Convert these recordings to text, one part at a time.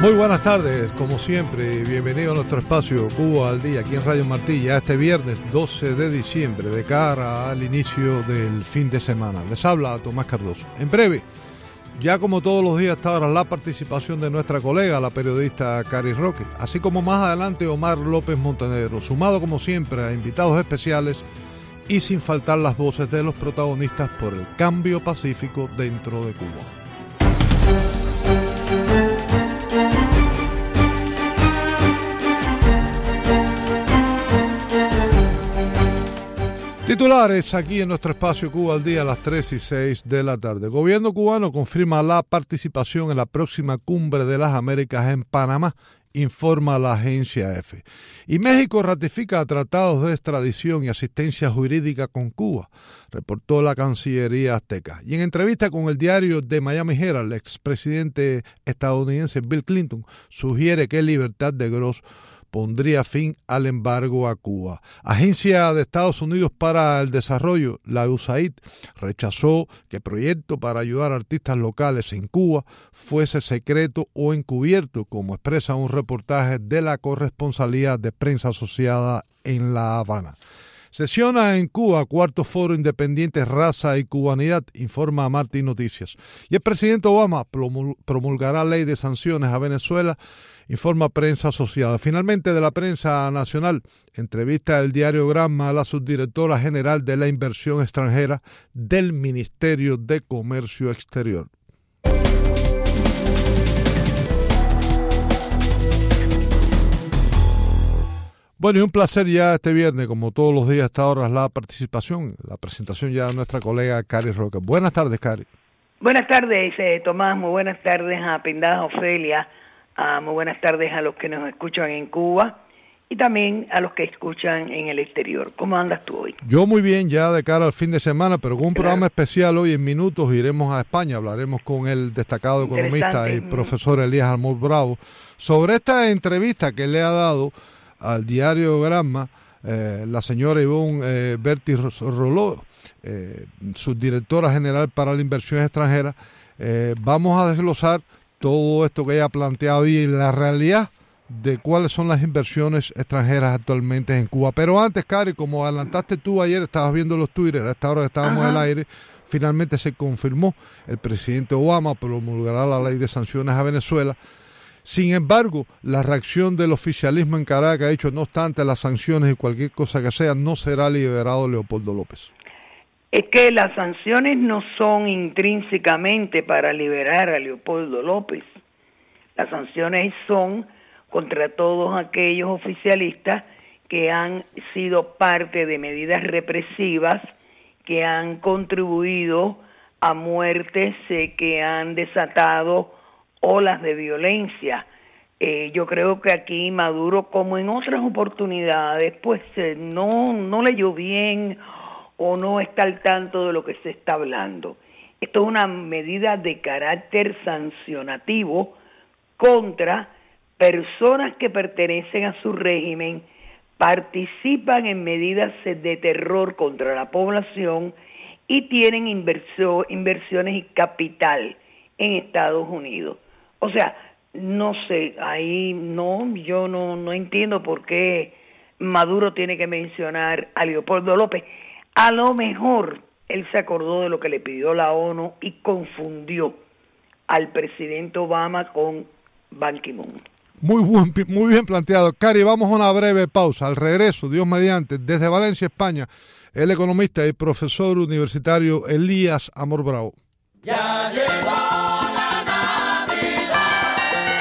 Muy buenas tardes, como siempre, bienvenido a nuestro espacio Cuba al Día, aquí en Radio Martí, ya este viernes 12 de diciembre, de cara al inicio del fin de semana. Les habla Tomás Cardoso. En breve, ya como todos los días, hasta ahora, la participación de nuestra colega, la periodista Cari Roque, así como más adelante Omar López Montenegro, sumado como siempre a invitados especiales y sin faltar las voces de los protagonistas por el cambio pacífico dentro de Cuba. Titulares aquí en nuestro espacio Cuba al Día a las 3 y 6 de la tarde. El gobierno cubano confirma la participación en la próxima Cumbre de las Américas en Panamá, informa la agencia EFE. Y México ratifica tratados de extradición y asistencia jurídica con Cuba, reportó la Cancillería azteca. Y en entrevista con el diario The Miami Herald, el expresidente estadounidense Bill Clinton sugiere que libertad de Gross pondría fin al embargo a Cuba. Agencia de Estados Unidos para el Desarrollo, la USAID, rechazó que el proyecto para ayudar a artistas locales en Cuba fuese secreto o encubierto, como expresa un reportaje de la corresponsalía de prensa asociada en La Habana. Sesiona en Cuba cuarto foro independiente Raza y Cubanidad, informa Martí Noticias. Y el presidente Obama promulgará ley de sanciones a Venezuela, informa prensa asociada. Finalmente, de la prensa nacional, entrevista el diario Granma a la subdirectora general de la inversión extranjera del Ministerio de Comercio Exterior. Bueno, y un placer ya este viernes, como todos los días hasta ahora, la presentación ya de nuestra colega Cari Roque. Buenas tardes, Cari. Buenas tardes, Tomás. Muy buenas tardes a Pindaja Ofelia. Muy buenas tardes a los que nos escuchan en Cuba y también a los que escuchan en el exterior. ¿Cómo andas tú hoy? Yo muy bien, ya de cara al fin de semana, pero con un programa especial hoy. En minutos iremos a España, hablaremos con el destacado economista y profesor Elías Almor Bravo sobre esta entrevista que le ha dado al diario Granma la señora Ivonne Berti Roló, subdirectora general para la inversión extranjera. Vamos a desglosar todo esto que ella ha planteado y la realidad de cuáles son las inversiones extranjeras actualmente en Cuba. Pero antes, Cari, como adelantaste tú ayer, estabas viendo los Twitter, a esta hora que estábamos al aire, finalmente se confirmó, el presidente Obama promulgará la ley de sanciones a Venezuela. Sin embargo, la reacción del oficialismo en Caracas ha dicho, no obstante las sanciones y cualquier cosa que sea, no será liberado Leopoldo López. Es que las sanciones no son intrínsecamente para liberar a Leopoldo López. Las sanciones son contra todos aquellos oficialistas que han sido parte de medidas represivas, que han contribuido a muertes, que han desatado olas de violencia. Yo creo que aquí Maduro, como en otras oportunidades, pues no leyó bien o no está al tanto de lo que se está hablando. Esto es una medida de carácter sancionativo contra personas que pertenecen a su régimen, participan en medidas de terror contra la población y tienen inversiones y capital en Estados Unidos. O sea, no sé, ahí yo no entiendo por qué Maduro tiene que mencionar a Leopoldo López. A lo mejor él se acordó de lo que le pidió la ONU y confundió al presidente Obama con Ban Ki-moon. Muy bien planteado. Cari, vamos a una breve pausa. Al regreso, Dios mediante, desde Valencia, España, el economista y profesor universitario Elías Amor Bravo. Ya llegó la Navidad,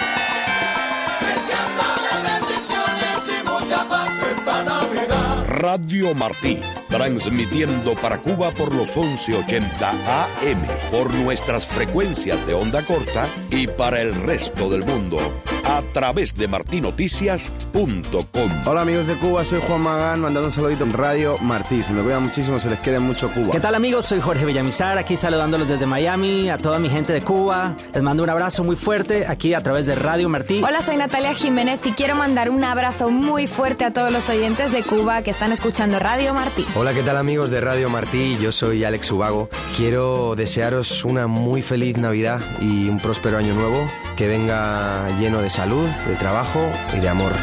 deseándole bendiciones y mucha paz esta Navidad. Radio Martí, transmitiendo para Cuba por los 1180 AM, por nuestras frecuencias de onda corta y para el resto del mundo, a través de martinoticias.com. Hola amigos de Cuba, soy Juan Magán, mandando un saludito en Radio Martí. Se me cuidan muchísimo, se les quiere mucho Cuba. ¿Qué tal amigos? Soy Jorge Villamizar, aquí saludándolos desde Miami, a toda mi gente de Cuba. Les mando un abrazo muy fuerte aquí a través de Radio Martí. Hola, soy Natalia Jiménez y quiero mandar un abrazo muy fuerte a todos los oyentes de Cuba que están escuchando Radio Martí. Hola, ¿qué tal amigos de Radio Martí? Yo soy Alex Ubago. Quiero desearos una muy feliz Navidad y un próspero año nuevo. que venga lleno de salud, de trabajo y de amor.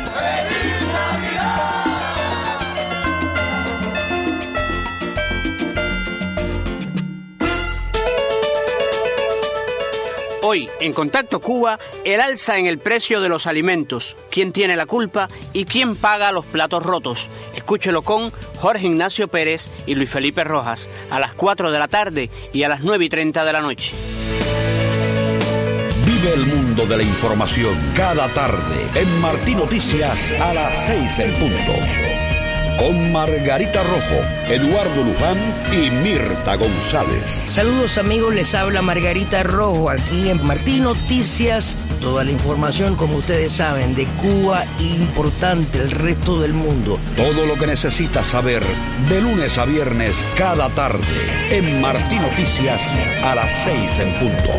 Hoy, en Contacto Cuba, el alza en el precio de los alimentos, quién tiene la culpa y quién paga los platos rotos. Escúchelo con Jorge Ignacio Pérez y Luis Felipe Rojas, a las 4 de la tarde y a las 9:30 de la noche. Vive el mundo de la información cada tarde en Martí Noticias a las 6 en punto. Con Margarita Rojo, Eduardo Luján y Mirta González. Saludos amigos, les habla Margarita Rojo aquí en Martí Noticias. Toda la información, como ustedes saben, de Cuba importante el resto del mundo. Todo lo que necesitas saber de lunes a viernes cada tarde en Martí Noticias a las 6 en punto.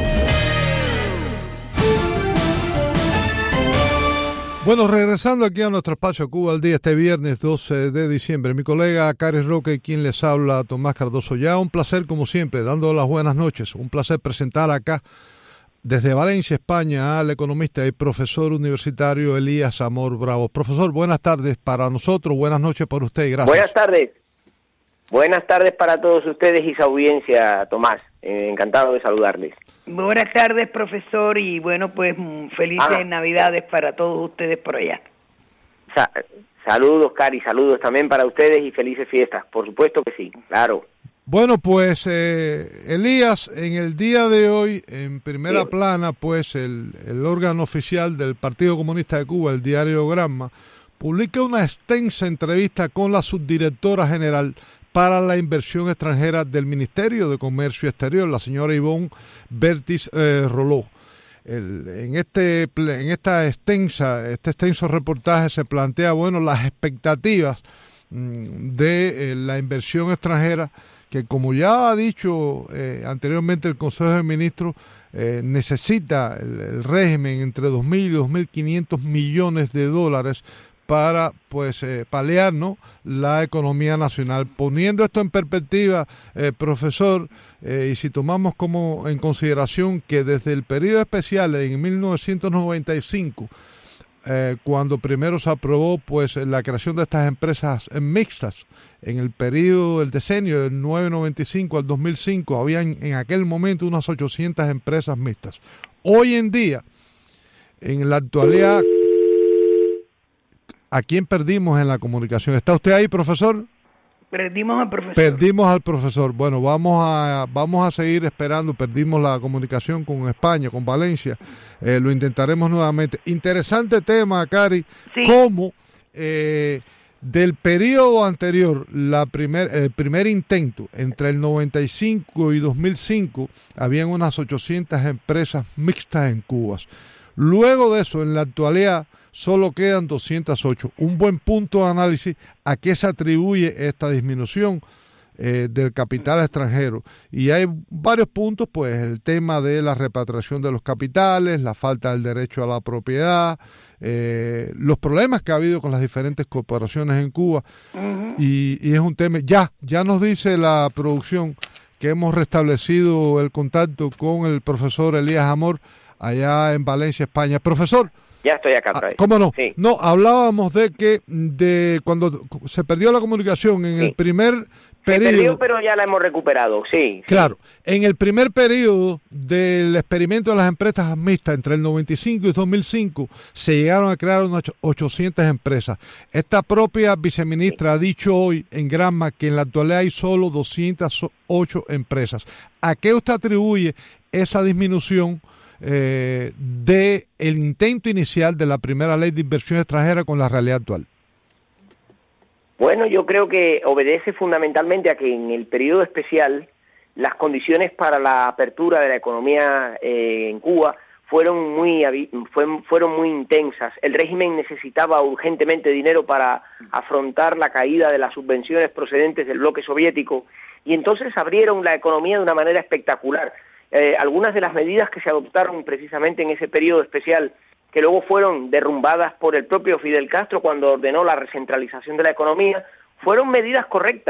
Bueno, regresando aquí a nuestro espacio Cuba al Día este viernes 12 de diciembre, mi colega Cari Roque y quien les habla, Tomás Cardoso. Ya un placer como siempre, dando las buenas noches, un placer presentar acá desde Valencia, España, al economista y profesor universitario Elías Amor Bravo. Profesor, buenas tardes para nosotros, buenas noches para usted y gracias. Buenas tardes para todos ustedes y su audiencia, Tomás. Encantado de saludarles. Buenas tardes, profesor, y bueno, pues felices Navidades para todos ustedes por allá. Saludos, Cari, saludos también para ustedes y felices fiestas. Por supuesto que sí, claro. Bueno, pues Elías, en el día de hoy, en primera plana, pues el órgano oficial del Partido Comunista de Cuba, el diario Granma, publica una extensa entrevista con la subdirectora general para la inversión extranjera del Ministerio de Comercio Exterior, la señora Ivonne Bertis Roló. En este extenso reportaje se plantea, bueno, las expectativas de la inversión extranjera, que como ya ha dicho anteriormente el Consejo de Ministros, necesita el régimen entre 2.000 y 2.500 millones de dólares para pues paliar, ¿no?, la economía nacional. Poniendo esto en perspectiva, profesor, y si tomamos como en consideración que desde el periodo especial en 1995, cuando primero se aprobó pues la creación de estas empresas mixtas, en el periodo del decenio del 995 al 2005, habían en aquel momento unas 800 empresas mixtas. Hoy en día, en la actualidad, ¿a quién perdimos en la comunicación? ¿Está usted ahí, profesor? Perdimos al profesor. Perdimos al profesor. Bueno, vamos a seguir esperando. Perdimos la comunicación con España, con Valencia. Lo intentaremos nuevamente. Interesante tema, Cari. Sí. Cómo del periodo anterior, el primer intento, entre el 95 y 2005, habían unas 800 empresas mixtas en Cuba. Luego de eso, en la actualidad, solo quedan 208. Un buen punto de análisis a qué se atribuye esta disminución del capital extranjero. Y hay varios puntos, pues el tema de la repatriación de los capitales, la falta del derecho a la propiedad, los problemas que ha habido con las diferentes corporaciones en Cuba. Y es un tema, ya nos dice la producción que hemos restablecido el contacto con el profesor Elías Amor allá en Valencia, España. Profesor, ya estoy acá otra vez. ¿Cómo no? Sí. No, hablábamos de cuando se perdió la comunicación en el primer periodo. Se perdió, pero ya la hemos recuperado, sí. Claro, en el primer periodo del experimento de las empresas mixtas, entre el 95 y 2005, se llegaron a crear unas 800 empresas. Esta propia viceministra ha dicho hoy en Granma que en la actualidad hay solo 208 empresas. ¿A qué usted atribuye esa disminución de el intento inicial de la primera ley de inversión extranjera con la realidad actual? Bueno, yo creo que obedece fundamentalmente a que en el periodo especial las condiciones para la apertura de la economía en Cuba fueron muy intensas. El régimen necesitaba urgentemente dinero para afrontar la caída de las subvenciones procedentes del bloque soviético y entonces abrieron la economía de una manera espectacular. Algunas de las medidas que se adoptaron precisamente en ese periodo especial, que luego fueron derrumbadas por el propio Fidel Castro cuando ordenó la recentralización de la economía, fueron medidas correctas,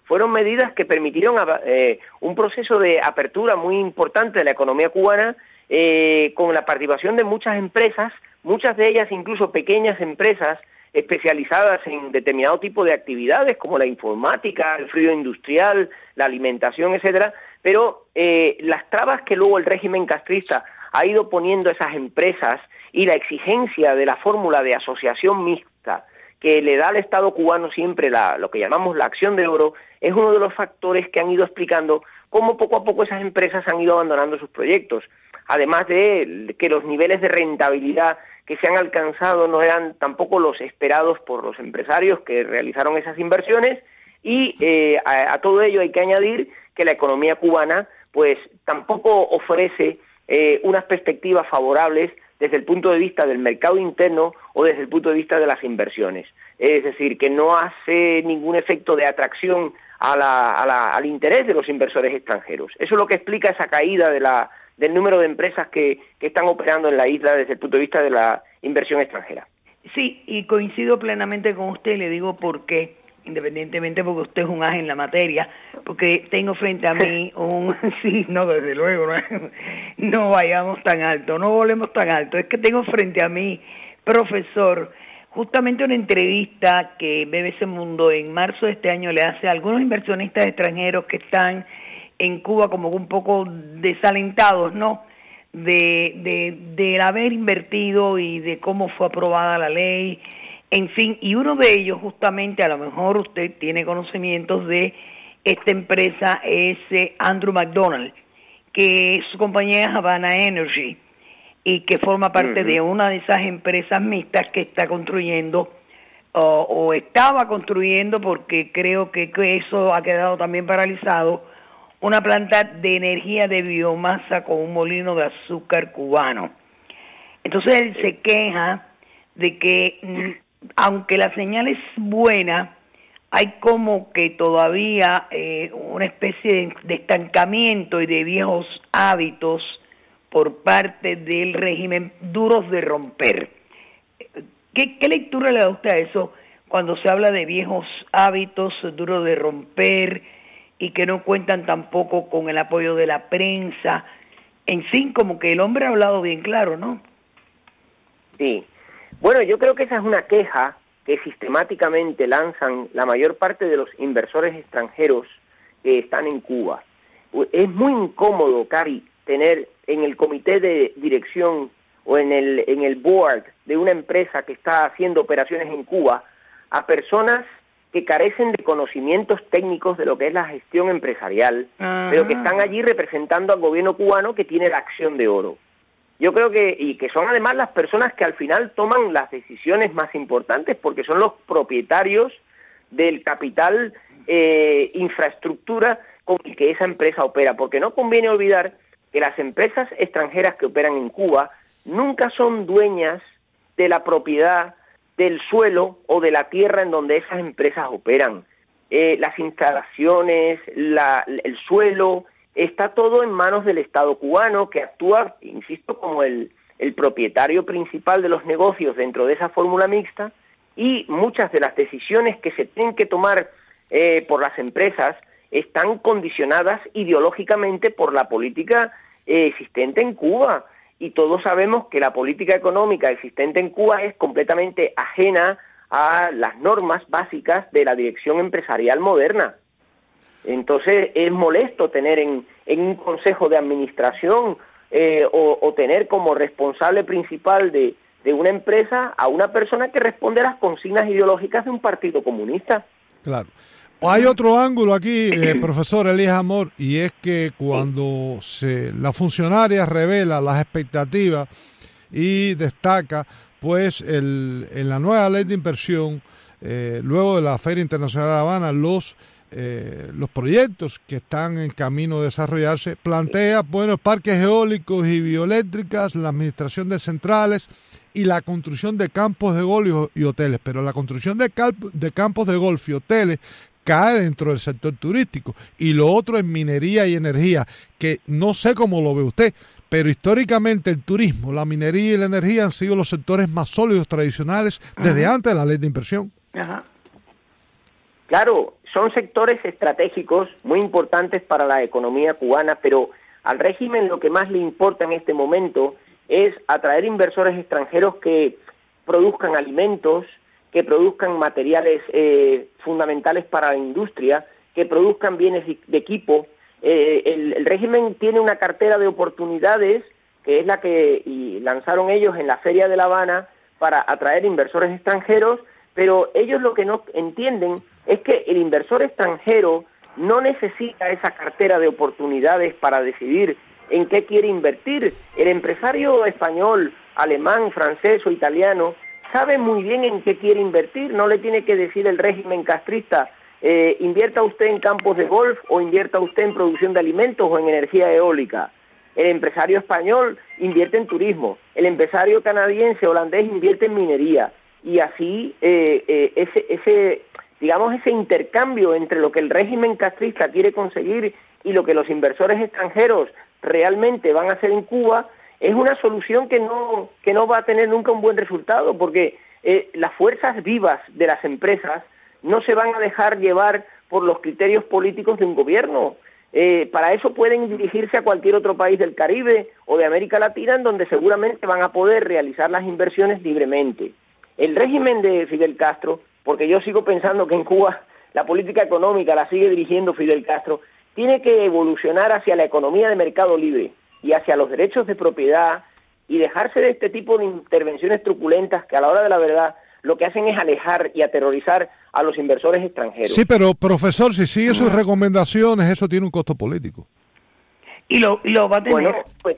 fueron medidas que permitieron un proceso de apertura muy importante de la economía cubana, con la participación de muchas empresas, muchas de ellas incluso pequeñas empresas especializadas en determinado tipo de actividades como la informática, el fluido industrial, la alimentación, etcétera, pero las trabas que luego el régimen castrista ha ido poniendo a esas empresas y la exigencia de la fórmula de asociación mixta que le da al Estado cubano siempre lo que llamamos la acción de oro, es uno de los factores que han ido explicando cómo poco a poco esas empresas han ido abandonando sus proyectos, además de que los niveles de rentabilidad que se han alcanzado no eran tampoco los esperados por los empresarios que realizaron esas inversiones, y a todo ello hay que añadir que la economía cubana pues tampoco ofrece unas perspectivas favorables desde el punto de vista del mercado interno o desde el punto de vista de las inversiones. Es decir, que no hace ningún efecto de atracción al interés de los inversores extranjeros. Eso es lo que explica esa caída del número de empresas que están operando en la isla desde el punto de vista de la inversión extranjera. Sí, y coincido plenamente con usted, le digo por qué, independientemente porque usted es un as en la materia, porque tengo frente a mí sí, no, desde luego, no vayamos tan alto, no volvemos tan alto, es que tengo frente a mí, profesor, justamente una entrevista que BBC Mundo en marzo de este año le hace a algunos inversionistas extranjeros que están en Cuba como un poco desalentados, ¿no?, de haber invertido y de cómo fue aprobada la ley, en fin, y uno de ellos justamente, a lo mejor usted tiene conocimientos de esta empresa, es Andrew McDonald, que su compañía es Havana Energy, y que forma parte de una de esas empresas mixtas que está construyendo, o estaba construyendo, porque creo que eso ha quedado también paralizado, una planta de energía de biomasa con un molino de azúcar cubano. Entonces él se queja de que aunque la señal es buena, hay como que todavía una especie de estancamiento y de viejos hábitos por parte del régimen duros de romper. ¿Qué lectura le da usted a eso cuando se habla de viejos hábitos duros de romper y que no cuentan tampoco con el apoyo de la prensa? En fin, como que el hombre ha hablado bien claro, ¿no? Sí. Bueno, yo creo que esa es una queja que sistemáticamente lanzan la mayor parte de los inversores extranjeros que están en Cuba. Es muy incómodo, Cari, tener en el comité de dirección o en el board de una empresa que está haciendo operaciones en Cuba a personas que carecen de conocimientos técnicos de lo que es la gestión empresarial, pero que están allí representando al gobierno cubano que tiene la acción de oro. Yo creo que son además las personas que al final toman las decisiones más importantes, porque son los propietarios del capital infraestructura con el que esa empresa opera, porque no conviene olvidar que las empresas extranjeras que operan en Cuba nunca son dueñas de la propiedad del suelo o de la tierra en donde esas empresas operan. Las instalaciones, el suelo, está todo en manos del Estado cubano, que actúa, insisto, como el propietario principal de los negocios dentro de esa fórmula mixta, y muchas de las decisiones que se tienen que tomar por las empresas están condicionadas ideológicamente por la política existente en Cuba. Y todos sabemos que la política económica existente en Cuba es completamente ajena a las normas básicas de la dirección empresarial moderna. Entonces es molesto tener en un consejo de administración o tener como responsable principal de una empresa a una persona que responde a las consignas ideológicas de un partido comunista. Claro. Hay otro ángulo aquí, profesor Elías Amor, y es que cuando la funcionaria revela las expectativas y destaca, pues en la nueva ley de inversión, luego de la Feria Internacional de La Habana, los proyectos que están en camino de desarrollarse, plantea, bueno, parques eólicos y bioeléctricas, la administración de centrales y la construcción de campos de golf y hoteles, pero la construcción de campos de golf y hoteles cae dentro del sector turístico, y lo otro es minería y energía, que no sé cómo lo ve usted, pero históricamente el turismo, la minería y la energía han sido los sectores más sólidos tradicionales desde antes de la ley de inversión. Claro, son sectores estratégicos muy importantes para la economía cubana, pero al régimen lo que más le importa en este momento es atraer inversores extranjeros que produzcan alimentos, que produzcan materiales fundamentales para la industria, que produzcan bienes de equipo. El régimen tiene una cartera de oportunidades que es la que lanzaron ellos en la Feria de La Habana para atraer inversores extranjeros, pero ellos lo que no entienden es que el inversor extranjero no necesita esa cartera de oportunidades para decidir en qué quiere invertir. El empresario español, alemán, francés o italiano sabe muy bien en qué quiere invertir, no le tiene que decir el régimen castrista, invierta usted en campos de golf o invierta usted en producción de alimentos o en energía eólica. El empresario español invierte en turismo, el empresario canadiense, holandés invierte en minería, y así ese intercambio entre lo que el régimen castrista quiere conseguir y lo que los inversores extranjeros realmente van a hacer en Cuba es una solución que no va a tener nunca un buen resultado, porque las fuerzas vivas de las empresas no se van a dejar llevar por los criterios políticos de un gobierno. Para eso pueden dirigirse a cualquier otro país del Caribe o de América Latina, en donde seguramente van a poder realizar las inversiones libremente. El régimen de Fidel Castro, porque yo sigo pensando que en Cuba la política económica la sigue dirigiendo Fidel Castro, tiene que evolucionar hacia la economía de mercado libre y hacia los derechos de propiedad y dejarse de este tipo de intervenciones truculentas que a la hora de la verdad lo que hacen es alejar y aterrorizar a los inversores extranjeros. Sí, pero profesor, si sigue sus recomendaciones, eso tiene un costo político. Y lo va a tener. Bueno, pues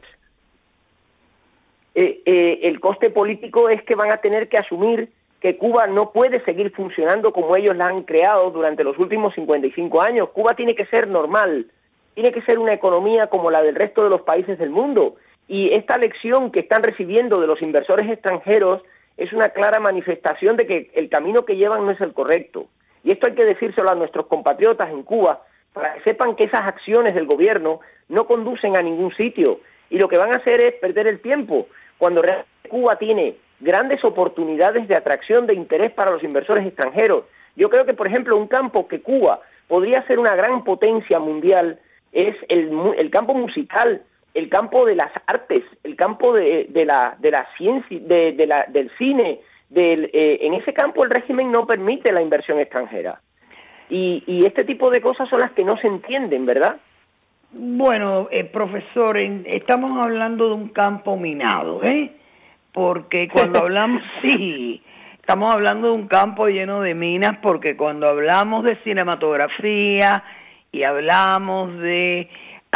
el coste político es que van a tener que asumir que Cuba no puede seguir funcionando como ellos la han creado durante los últimos 55 años. Cuba tiene que ser normal, tiene que ser una economía como la del resto de los países del mundo. Y esta lección que están recibiendo de los inversores extranjeros es una clara manifestación de que el camino que llevan no es el correcto. Y esto hay que decírselo a nuestros compatriotas en Cuba, para que sepan que esas acciones del gobierno no conducen a ningún sitio, y lo que van a hacer es perder el tiempo, cuando realmente Cuba tiene grandes oportunidades de atracción de interés para los inversores extranjeros. Yo creo que, por ejemplo, un campo que Cuba podría ser una gran potencia mundial es el campo musical, el campo de las artes, el campo de la ciencia, del cine. En ese campo el régimen no permite la inversión extranjera. Y este tipo de cosas son las que no se entienden, ¿verdad? Bueno, profesor, estamos hablando de un campo minado, porque cuando hablamos, sí, estamos hablando de un campo lleno de minas, porque cuando hablamos de cinematografía y hablamos de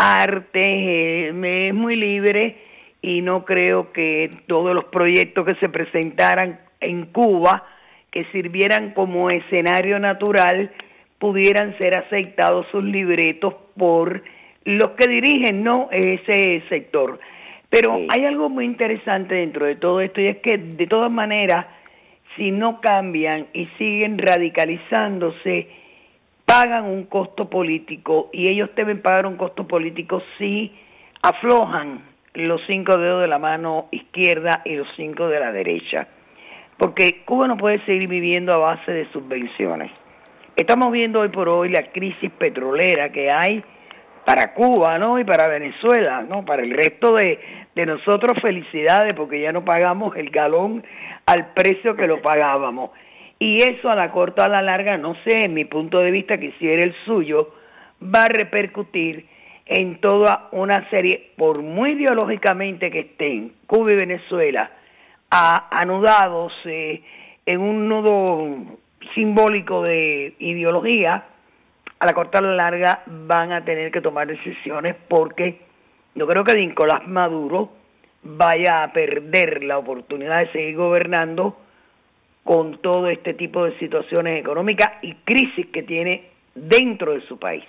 arte, es muy libre, y no creo que todos los proyectos que se presentaran en Cuba, que sirvieran como escenario natural, pudieran ser aceptados sus libretos por los que dirigen, ¿no?, ese sector. Pero hay algo muy interesante dentro de todo esto, y es que de todas maneras, si no cambian y siguen radicalizándose, pagan un costo político, y ellos deben pagar un costo político si aflojan los 5 dedos de la mano izquierda y los 5 de la derecha, porque Cuba no puede seguir viviendo a base de subvenciones. Estamos viendo hoy por hoy la crisis petrolera que hay para Cuba, ¿no?, y para Venezuela, ¿no? Para el resto de nosotros, felicidades, porque ya no pagamos el galón al precio que lo pagábamos. Y eso a la corta o a la larga, no sé, en mi punto de vista, quisiera el suyo, va a repercutir en toda una serie, por muy ideológicamente que estén Cuba y Venezuela anudados en un nudo simbólico de ideología, a la corta o a la larga van a tener que tomar decisiones, porque yo creo que Nicolás Maduro vaya a perder la oportunidad de seguir gobernando con todo este tipo de situaciones económicas y crisis que tiene dentro de su país.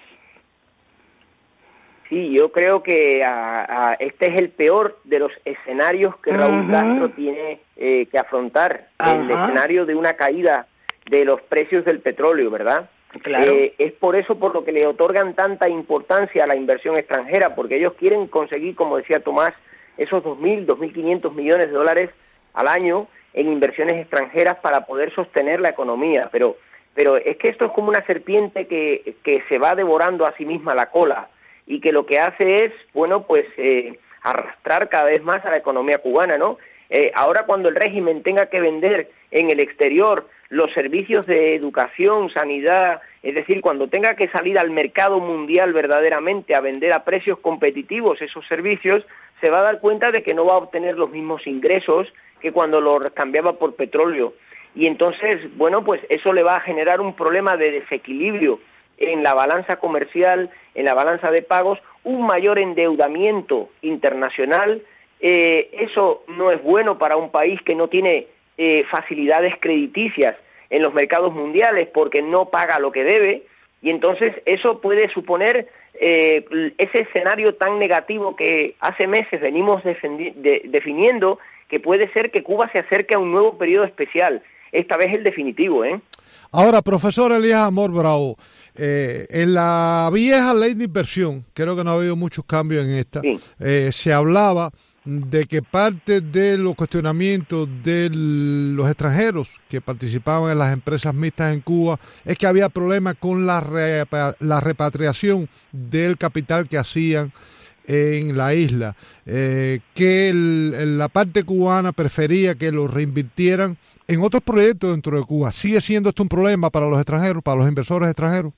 Sí, yo creo que este es el peor de los escenarios que Raúl Castro tiene que afrontar, el escenario de una caída de los precios del petróleo, ¿verdad? Claro. Es por eso por lo que le otorgan tanta importancia a la inversión extranjera, porque ellos quieren conseguir, como decía Tomás, esos 2.000, 2.500 millones de dólares al año en inversiones extranjeras para poder sostener la economía. Pero pero es que esto es como una serpiente que se va devorando a sí misma la cola y que lo que hace es, bueno, pues arrastrar cada vez más a la economía cubana, ¿no? Ahora cuando el régimen tenga que vender en el exterior los servicios de educación, sanidad, es decir, cuando tenga que salir al mercado mundial verdaderamente a vender a precios competitivos esos servicios, se va a dar cuenta de que no va a obtener los mismos ingresos que cuando lo cambiaba por petróleo. Y entonces, bueno, pues eso le va a generar un problema de desequilibrio en la balanza comercial, en la balanza de pagos, un mayor endeudamiento internacional. Eso no es bueno para un país que no tiene facilidades crediticias en los mercados mundiales porque no paga lo que debe, y entonces eso puede suponer ese escenario tan negativo que hace meses venimos definiendo, que puede ser que Cuba se acerque a un nuevo periodo especial, esta vez el definitivo, ¿eh? Ahora, profesor Elías Amor Bravo, en la vieja ley de inversión, creo que no ha habido muchos cambios en esta, sí. Se hablaba de que parte de los cuestionamientos de los extranjeros que participaban en las empresas mixtas en Cuba es que había problemas con la repatriación del capital que hacían en la isla, que la parte cubana prefería que lo reinvirtieran en otros proyectos dentro de Cuba. ¿Sigue siendo esto un problema para los extranjeros, para los inversores extranjeros?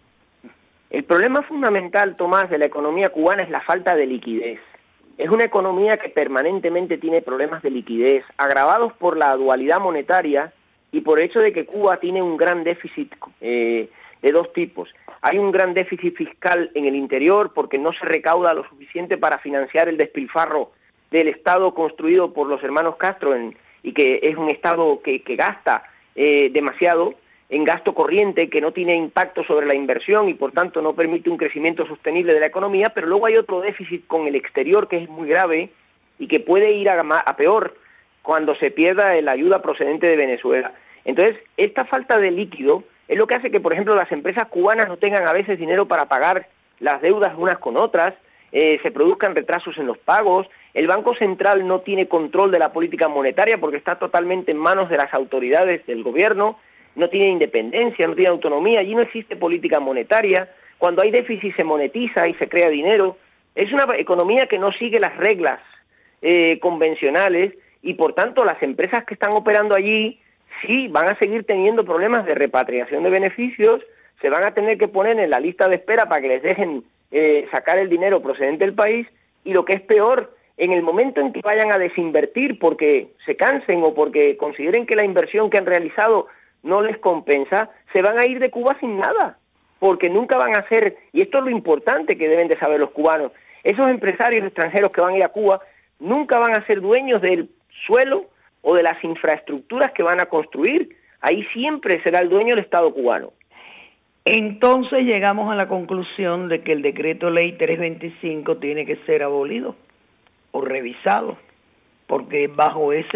El problema fundamental, Tomás, de la economía cubana es la falta de liquidez. Es una economía que permanentemente tiene problemas de liquidez, agravados por la dualidad monetaria y por el hecho de que Cuba tiene un gran déficit de dos tipos. Hay un gran déficit fiscal en el interior porque no se recauda lo suficiente para financiar el despilfarro del Estado construido por los hermanos Castro y que es un Estado que gasta demasiado en gasto corriente, que no tiene impacto sobre la inversión y por tanto no permite un crecimiento sostenible de la economía, pero luego hay otro déficit con el exterior que es muy grave y que puede ir a peor cuando se pierda la ayuda procedente de Venezuela. Entonces, esta falta de líquido es lo que hace que, por ejemplo, las empresas cubanas no tengan a veces dinero para pagar las deudas unas con otras, se produzcan retrasos en los pagos, el Banco Central no tiene control de la política monetaria porque está totalmente en manos de las autoridades del gobierno, no tiene independencia, no tiene autonomía, allí no existe política monetaria, cuando hay déficit se monetiza y se crea dinero, es una economía que no sigue las reglas convencionales y por tanto las empresas que están operando allí sí van a seguir teniendo problemas de repatriación de beneficios, se van a tener que poner en la lista de espera para que les dejen sacar el dinero procedente del país y lo que es peor, en el momento en que vayan a desinvertir porque se cansen o porque consideren que la inversión que han realizado no les compensa, se van a ir de Cuba sin nada, porque nunca van a ser, y esto es lo importante que deben de saber los cubanos, esos empresarios extranjeros que van a ir a Cuba nunca van a ser dueños del suelo o de las infraestructuras que van a construir, ahí siempre será el dueño el Estado cubano. Entonces llegamos a la conclusión de que el decreto ley 325 tiene que ser abolido o revisado, porque bajo ese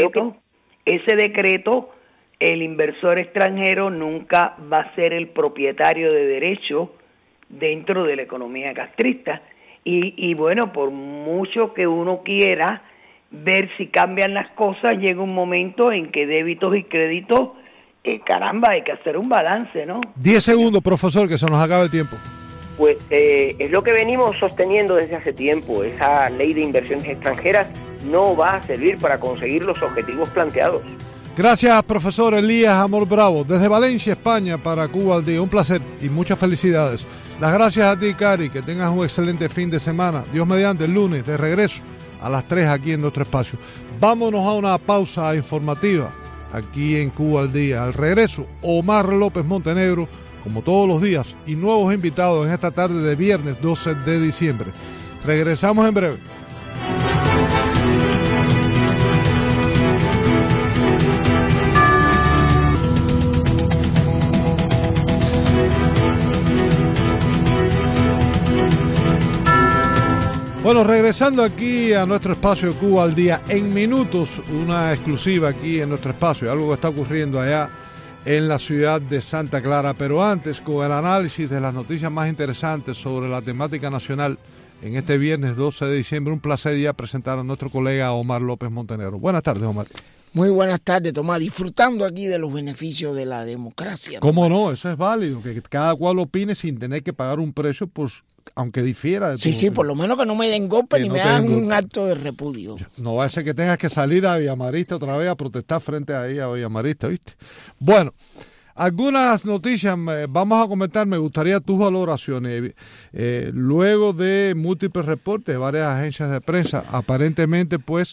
decreto el inversor extranjero nunca va a ser el propietario de derecho dentro de la economía castrista. Y bueno, por mucho que uno quiera ver si cambian las cosas, llega un momento en que débitos y créditos, caramba, hay que hacer un balance, ¿no? 10 segundos, profesor, que se nos acaba el tiempo. Pues es lo que venimos sosteniendo desde hace tiempo. Esa ley de inversiones extranjeras no va a servir para conseguir los objetivos planteados. Gracias, profesor Elías Amor Bravo, desde Valencia, España, para Cuba al Día. Un placer y muchas felicidades. Las gracias a ti, Cari, que tengas un excelente fin de semana. Dios mediante, el lunes, de regreso a las 3 aquí en nuestro espacio. Vámonos a una pausa informativa aquí en Cuba al Día. Al regreso, Omar López Montenegro, como todos los días, y nuevos invitados en esta tarde de viernes 12 de diciembre. Regresamos en breve. Bueno, regresando aquí a nuestro espacio Cuba al Día, en minutos una exclusiva aquí en nuestro espacio, algo que está ocurriendo allá en la ciudad de Santa Clara, pero antes con el análisis de las noticias más interesantes sobre la temática nacional en este viernes 12 de diciembre, un placer ya presentar a nuestro colega Omar López Montenegro. Buenas tardes, Omar. Muy buenas tardes, Tomás. Disfrutando aquí de los beneficios de la democracia. ¿Cómo no? Eso es válido, que cada cual opine sin tener que pagar un precio, pues, aunque difiera de tu Sí, por lo menos que no me den golpe ni no me te den hagan un golpe. acto de repudio. No va a ser que tengas que salir a Villamarista otra vez a protestar frente a ella, a Villamarista, ¿viste? Bueno, algunas noticias vamos a comentar. Me gustaría tus valoraciones. Luego de múltiples reportes de varias agencias de prensa, aparentemente, pues,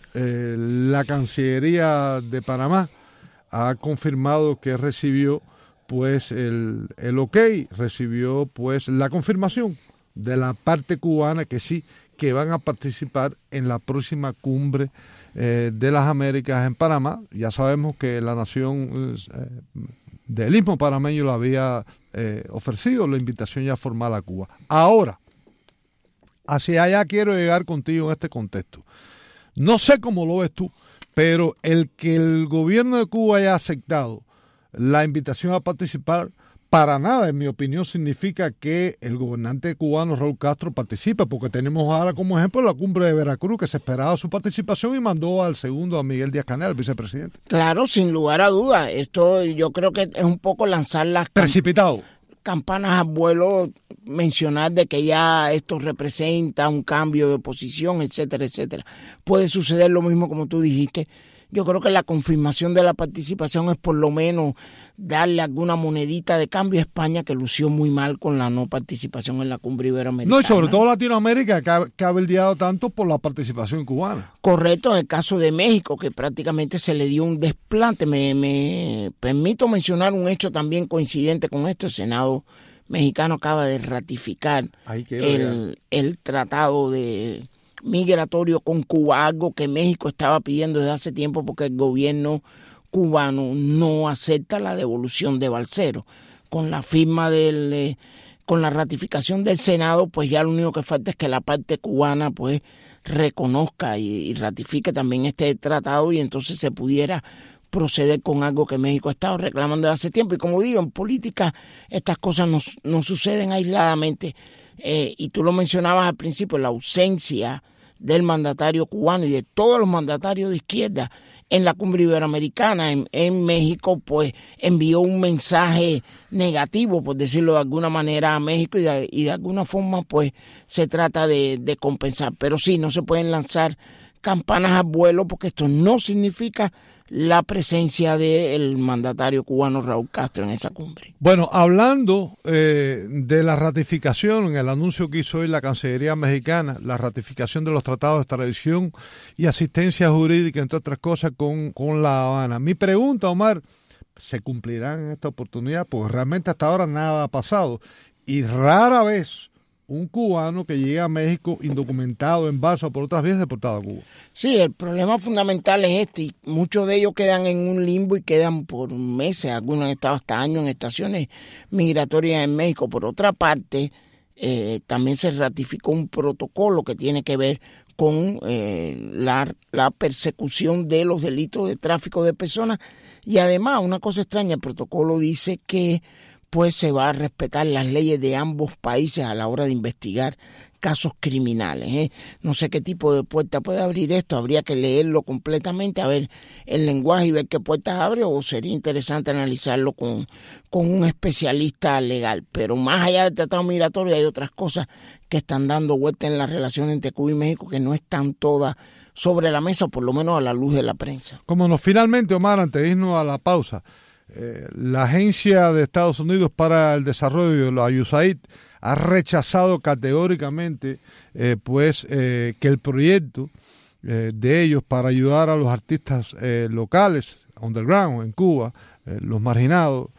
la Cancillería de Panamá ha confirmado que recibió pues el ok, recibió pues la confirmación de la parte cubana que sí, que van a participar en la próxima cumbre de las Américas en Panamá. Ya sabemos que la nación del Istmo panameño le había ofrecido la invitación ya formal a Cuba. Ahora, hacia allá quiero llegar contigo en este contexto. No sé cómo lo ves tú, pero el que el gobierno de Cuba haya aceptado la invitación a participar, para nada, en mi opinión, significa que el gobernante cubano Raúl Castro participe, porque tenemos ahora como ejemplo la cumbre de Veracruz, que se esperaba su participación y mandó al segundo a Miguel Díaz-Canel, el vicepresidente. Claro, sin lugar a dudas. Esto yo creo que es un poco lanzar las precipitado. Campanas a vuelo, mencionar de que ya esto representa un cambio de posición, etcétera, etcétera. Puede suceder lo mismo como tú dijiste. Yo creo que la confirmación de la participación es por lo menos darle alguna monedita de cambio a España, que lució muy mal con la no participación en la cumbre iberoamericana. No, y sobre todo Latinoamérica, que ha verdeado tanto por la participación cubana. Correcto, en el caso de México, que prácticamente se le dio un desplante. Me permito mencionar un hecho también coincidente con esto. El Senado mexicano acaba de ratificar el tratado de migratorio con Cuba, algo que México estaba pidiendo desde hace tiempo porque el gobierno cubano no acepta la devolución de balseros. Con la firma con la ratificación del Senado, pues ya lo único que falta es que la parte cubana pues reconozca y ratifique también este tratado, y entonces se pudiera proceder con algo que México ha estado reclamando desde hace tiempo. Y como digo, en política estas cosas no suceden aisladamente. Y tú lo mencionabas al principio, la ausencia del mandatario cubano y de todos los mandatarios de izquierda en la cumbre iberoamericana en México, pues envió un mensaje negativo, por decirlo de alguna manera, a México, y de alguna forma pues se trata de compensar. Pero sí, no se pueden lanzar campanas al vuelo, porque esto no significa la presencia del mandatario cubano Raúl Castro en esa cumbre. Bueno, hablando de la ratificación, en el anuncio que hizo hoy la Cancillería mexicana, la ratificación de los tratados de extradición y asistencia jurídica, entre otras cosas, con La Habana. Mi pregunta, Omar, ¿se cumplirán en esta oportunidad? Porque realmente hasta ahora nada ha pasado, y rara vez un cubano que llega a México indocumentado, en balsa o por otras vías, deportado a Cuba. Sí, el problema fundamental es este, y muchos de ellos quedan en un limbo y quedan por meses, algunos han estado hasta años en estaciones migratorias en México. Por otra parte, también se ratificó un protocolo que tiene que ver con la persecución de los delitos de tráfico de personas, y además, una cosa extraña, el protocolo dice que pues se va a respetar las leyes de ambos países a la hora de investigar casos criminales. No sé qué tipo de puerta puede abrir esto, habría que leerlo completamente, a ver el lenguaje y ver qué puertas abre, o sería interesante analizarlo con un especialista legal. Pero más allá del tratado migratorio hay otras cosas que están dando vuelta en la relación entre Cuba y México que no están todas sobre la mesa, por lo menos a la luz de la prensa. Como finalmente, Omar, antes de irnos a la pausa, la Agencia de Estados Unidos para el Desarrollo, la USAID, ha rechazado categóricamente que el proyecto de ellos para ayudar a los artistas locales, underground, en Cuba, los marginados,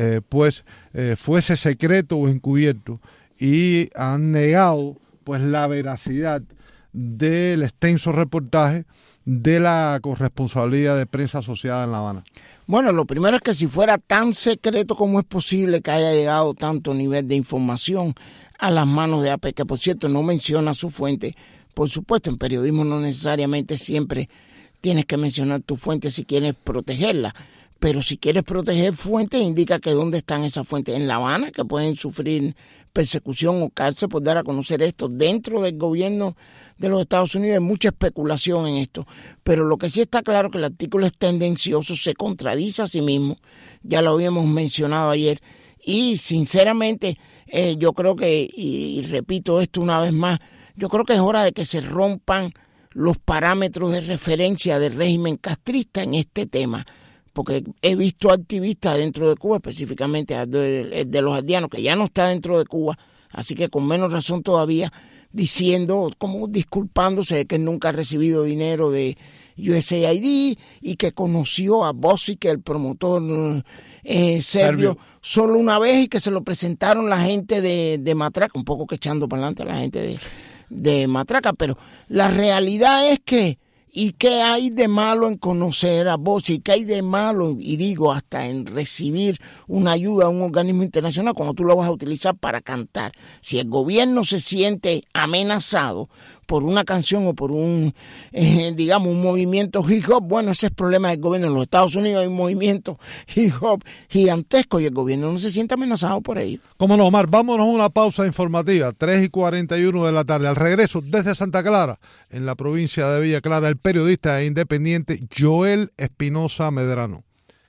fuese secreto o encubierto, y han negado pues la veracidad del extenso reportaje de la corresponsabilidad de prensa asociada en La Habana. Bueno, lo primero es que si fuera tan secreto como es posible que haya llegado tanto nivel de información a las manos de AP, que por cierto no menciona su fuente. Por supuesto, en periodismo no necesariamente siempre tienes que mencionar tu fuente si quieres protegerla, pero si quieres proteger fuentes, indica que dónde están esas fuentes. En La Habana, que pueden sufrir persecución o cárcel por dar a conocer esto. Dentro del gobierno de los Estados Unidos hay mucha especulación en esto, pero lo que sí está claro es que el artículo es tendencioso, se contradice a sí mismo, ya lo habíamos mencionado ayer, y sinceramente yo creo que, y repito esto una vez más, yo creo que es hora de que se rompan los parámetros de referencia del régimen castrista en este tema, porque he visto activistas dentro de Cuba, específicamente de los aldeanos, que ya no está dentro de Cuba, así que con menos razón todavía, diciendo, como disculpándose de que nunca ha recibido dinero de USAID y que conoció a Bosic, el promotor serbio, solo una vez y que se lo presentaron la gente de Matraca, un poco que echando para adelante a la gente de Matraca, pero la realidad es que, ¿y qué hay de malo en conocer a Bosic? ¿Qué hay de malo, y digo, hasta en recibir una ayuda a un organismo internacional cuando tú lo vas a utilizar para cantar? Si el gobierno se siente amenazado por una canción o por un movimiento hip hop, bueno, ese es el problema del gobierno. En los Estados Unidos hay un movimiento hip hop gigantesco y el gobierno no se siente amenazado por ello. Cómo no, Omar, vámonos a una pausa informativa, 3:41 de la tarde. Al regreso desde Santa Clara, en la provincia de Villa Clara, el periodista e independiente Joel Espinosa Medrano.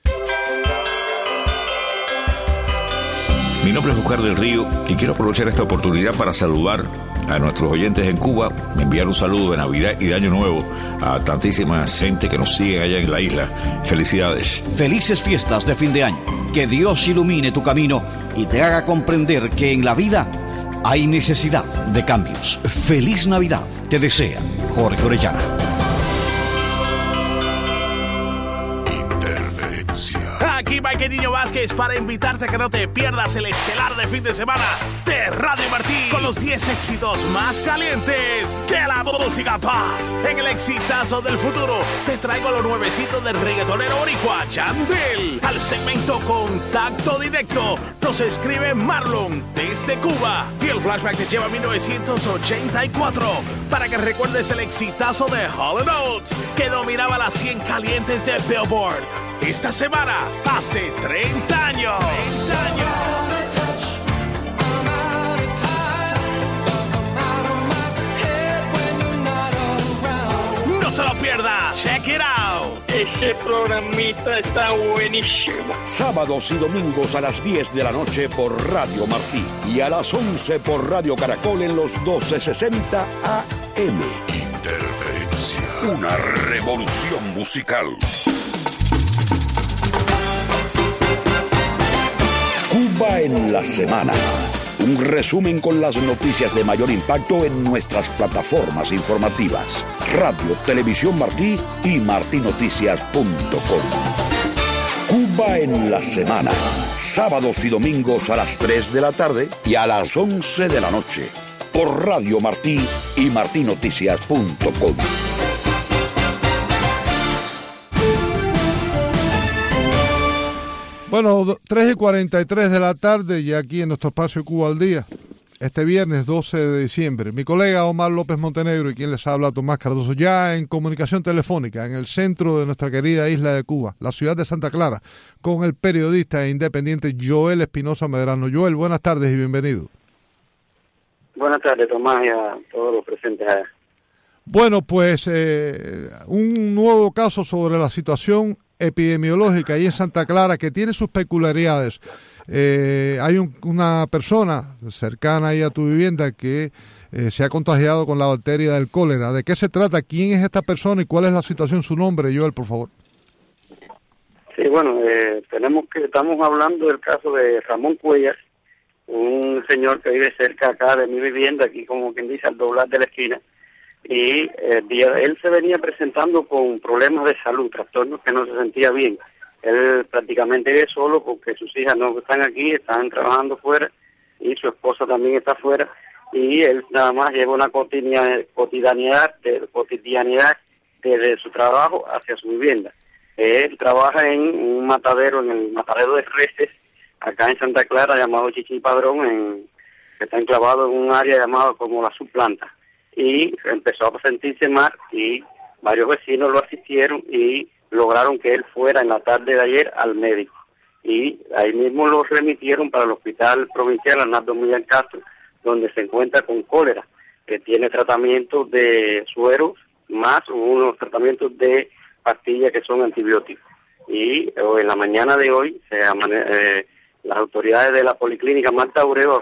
Mi nombre es Oscar del Río y quiero aprovechar esta oportunidad para saludar a nuestros oyentes en Cuba, enviar un saludo de Navidad y de Año Nuevo a tantísima gente que nos sigue allá en la isla. Felicidades. Felices fiestas de fin de año. Que Dios ilumine tu camino y te haga comprender que en la vida hay necesidad de cambios. Feliz Navidad. Te desea Jorge Orellana. Aquí Mike Niño Vázquez para invitarte a que no te pierdas el estelar de fin de semana de Radio Martí con los 10 éxitos más calientes de la música pop. En el exitazo del futuro te traigo los nuevecitos del reggaetonero boricua Yandel. Al segmento Contacto Directo nos escribe Marlon desde Cuba y el flashback te lleva a 1984 para que recuerdes el exitazo de Hall & Oates que dominaba las 100 calientes de Billboard esta semana hace 30 años. No te lo pierdas. Check it out. Ese programita está buenísimo. Sábados y domingos a las 10 de la noche por Radio Martí y a las 11 por Radio Caracol en los 1260 AM. Interferencia. Una revolución musical. Cuba en la semana. Un resumen con las noticias de mayor impacto en nuestras plataformas informativas. Radio, Televisión Martí y martinoticias.com. Cuba en la semana. Sábados y domingos a las 3 de la tarde y a las 11 de la noche. Por Radio Martí y martinoticias.com. Bueno, 3:43 de la tarde y aquí en nuestro espacio Cuba al Día, este viernes 12 de diciembre. Mi colega Omar López Montenegro y quien les habla Tomás Cardoso, ya en comunicación telefónica en el centro de nuestra querida isla de Cuba, la ciudad de Santa Clara, con el periodista e independiente Joel Espinosa Medrano. Joel, buenas tardes y bienvenido. Buenas tardes, Tomás, y a todos los presentes. Bueno, pues un nuevo caso sobre la situación epidemiológica ahí en Santa Clara que tiene sus peculiaridades. Hay una persona cercana ahí a tu vivienda que se ha contagiado con la bacteria del cólera. ¿De qué se trata? ¿Quién es esta persona y cuál es la situación? Su nombre, Joel, por favor. Sí, bueno, estamos hablando del caso de Ramón Cuellar, un señor que vive cerca acá de mi vivienda, aquí como quien dice al doblar de la esquina, y él se venía presentando con problemas de salud, trastornos que no se sentía bien. Él prácticamente vive solo porque sus hijas no están aquí, están trabajando fuera y su esposa también está fuera, y él nada más lleva una cotidianidad desde su trabajo hacia su vivienda. Él trabaja en un matadero, en el matadero de reses, acá en Santa Clara, llamado Chichi Padrón, que está enclavado en un área llamada como la subplanta. Y empezó a sentirse mal y varios vecinos lo asistieron y lograron que él fuera en la tarde de ayer al médico. Y ahí mismo lo remitieron para el Hospital Provincial Arnaldo Millán Castro, donde se encuentra con cólera, que tiene tratamientos de sueros, más unos tratamientos de pastillas que son antibióticos. Y en la mañana de hoy, las autoridades de la Policlínica Marta Abreu,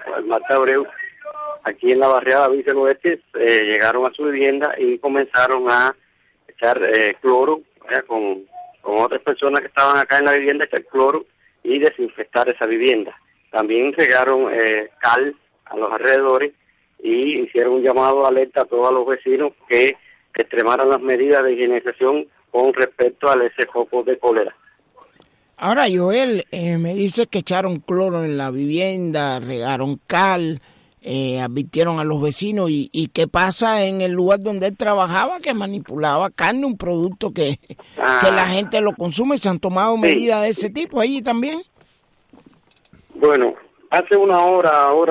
aquí en la barriada Villa del Oeste, llegaron a su vivienda y comenzaron a echar cloro, con otras personas que estaban acá en la vivienda, echar cloro y desinfectar esa vivienda. También regaron cal a los alrededores y hicieron un llamado de alerta a todos los vecinos que extremaran las medidas de higienización con respecto a ese foco de cólera. Ahora, Joel, me dice que echaron cloro en la vivienda, regaron cal, advirtieron a los vecinos. ¿Y qué pasa en el lugar donde él trabajaba, que manipulaba carne, un producto que la gente lo consume? ¿Se han tomado medidas de ese tipo allí también? Bueno, hace alrededor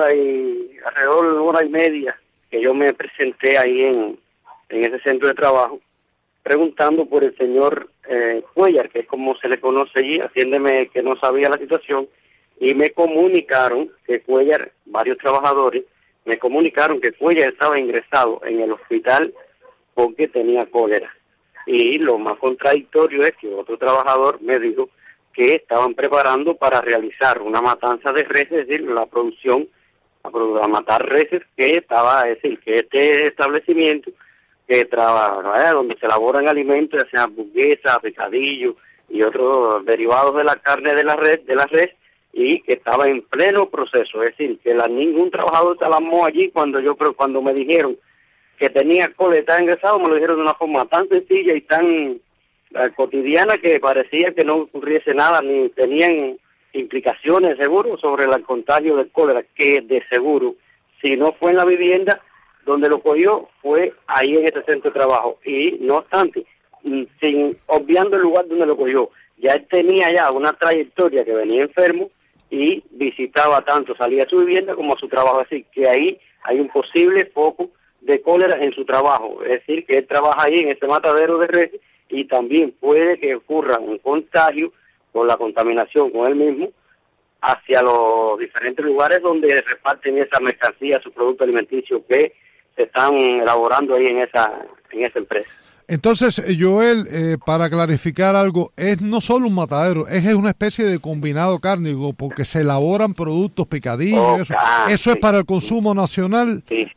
de una hora y media que yo me presenté ahí en ese centro de trabajo, preguntando por el señor Cuellar, que es como se le conoce allí, haciéndome que no sabía la situación, y me comunicaron que Cuellar, varios trabajadores, me comunicaron que Cuellar estaba ingresado en el hospital porque tenía cólera. Y lo más contradictorio es que otro trabajador me dijo que estaban preparando para realizar una matanza de reses, es decir, la producción, a matar reses, que este establecimiento que trabaja, donde se elaboran alimentos, ya sean hamburguesas, picadillos y otros derivados de la carne de la res, y que estaba en pleno proceso, es decir, que ningún trabajador se alarmó allí cuando me dijeron que tenía cólera, estaba ingresado, me lo dijeron de una forma tan sencilla y tan cotidiana que parecía que no ocurriese nada, ni tenían implicaciones seguro sobre el contagio del cólera, que de seguro, si no fue en la vivienda donde lo cogió, fue ahí en ese centro de trabajo. Y no obstante, obviando el lugar donde lo cogió, ya él tenía ya una trayectoria que venía enfermo y visitaba tanto, salía a su vivienda como a su trabajo, así que ahí hay un posible foco de cólera en su trabajo, es decir, que él trabaja ahí en este matadero de reses y también puede que ocurra un contagio por la contaminación con él mismo hacia los diferentes lugares donde reparten esa mercancía, su producto alimenticio que se están elaborando ahí en esa empresa. Entonces, Joel, para clarificar algo, es no solo un matadero, es una especie de combinado cárnico, porque se elaboran productos picadillos, eso es para el consumo nacional. Sí.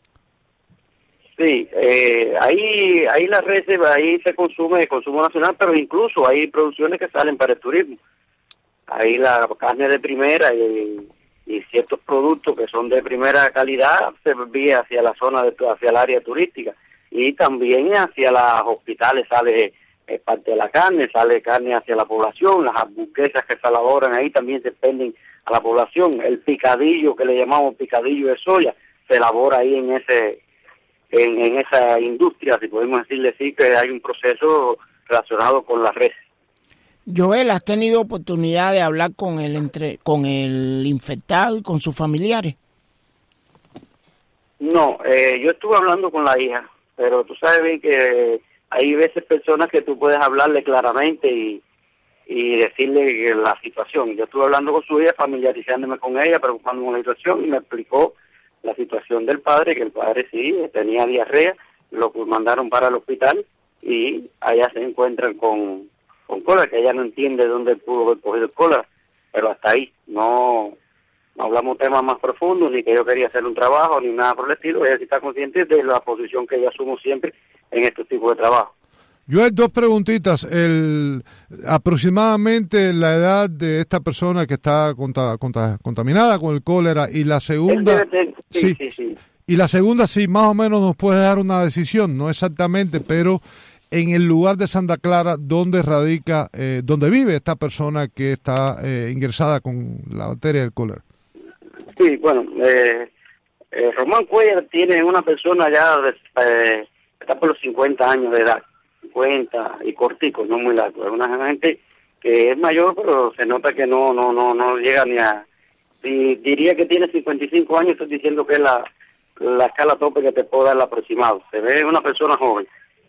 Sí, ahí las reses, ahí se consume de consumo nacional, pero incluso hay producciones que salen para el turismo. Ahí la carne de primera y ciertos productos que son de primera calidad se envía hacia la zona, hacia el área turística. Y también hacia los hospitales sale parte de la carne, sale carne hacia la población, las hamburguesas que se elaboran ahí también se venden a la población. El picadillo, que le llamamos picadillo de soya, se elabora ahí en esa industria, si podemos decirle así, que hay un proceso relacionado con las reses. Joel, ¿has tenido oportunidad de hablar con el infectado y con sus familiares? No, yo estuve hablando con la hija, pero tú sabes bien que hay veces personas que tú puedes hablarle claramente y decirle la situación. Yo estuve hablando con su hija, familiarizándome con ella, preocupándome con la situación, y me explicó la situación del padre, que el padre sí tenía diarrea, lo mandaron para el hospital y allá se encuentran con cólera, que ella no entiende de dónde pudo haber cogido cólera, pero hasta ahí no hablamos temas más profundos, ni que yo quería hacer un trabajo, ni nada por el estilo. Ella sí está consciente de la posición que yo asumo siempre en estos tipos de trabajo. Yo hay dos preguntitas. Aproximadamente la edad de esta persona que está contaminada con el cólera, y la segunda... Sí. Y la segunda, sí, más o menos nos puede dar una decisión, no exactamente, pero en el lugar de Santa Clara, donde radica, donde vive esta persona que está ingresada con la bacteria del cólera. Sí, bueno, Román Cuellar tiene una persona ya, está por los 50 años de edad, 50 y cortico, no muy largo. Es una gente que es mayor, pero se nota que no llega ni a... Si diría que tiene 55 años, estoy diciendo que es la escala tope que te puedo dar el aproximado. Se ve una persona joven.